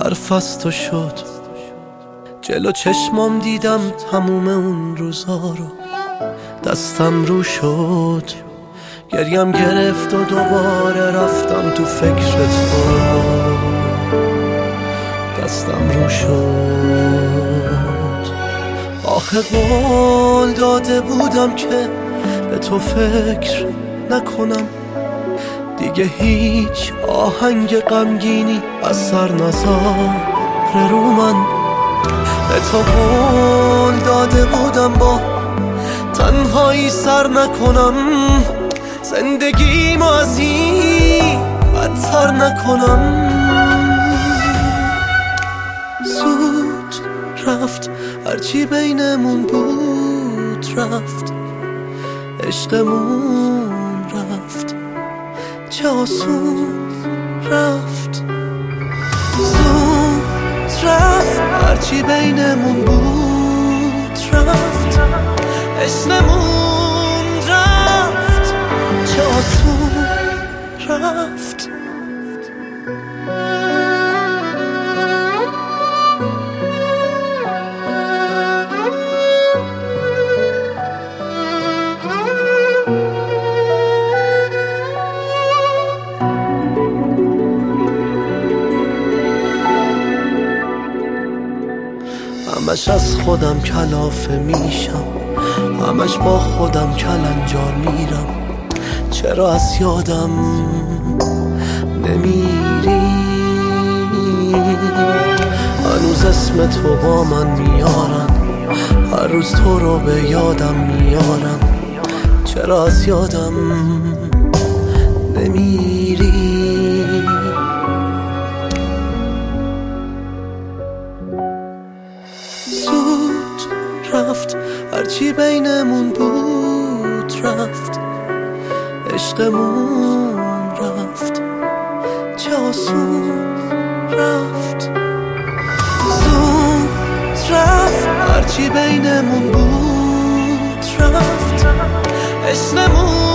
حرف از تو شد، جلو چشمام دیدم تموم اون روزا رو. دستم رو شد، گریم گرفت و دوباره رفتم تو فکر تو. دستم رو شد، آخه قول داده بودم که به تو فکر نکنم دیگه، هیچ آهنگ غمگینی اثر نذاره رو من. به تو قول داده بودم با تنهایی سر نکنم، زندگیمو از این بدتر نکنم. زود رفت هرچی بینمون بود، رفت عشقمون رفت، چه آسون رفت. زود رفت هرچی بینمون بود، رفت عشقمون رفت، چه آسون رفت. همش از خودم کلافه میشم، همش با خودم کلنجار میرم. چرا از یادم نمیری؟ هنوز اسم تو با من میارن، هر روز تو رو به یادم میارن. چرا از یادم نمیری؟ زود رفت هرچی بینمون بود، رفت عشقمون رفت، چه آسون رفت. زود رفت هرچی بینمون بود، رفت عشقمون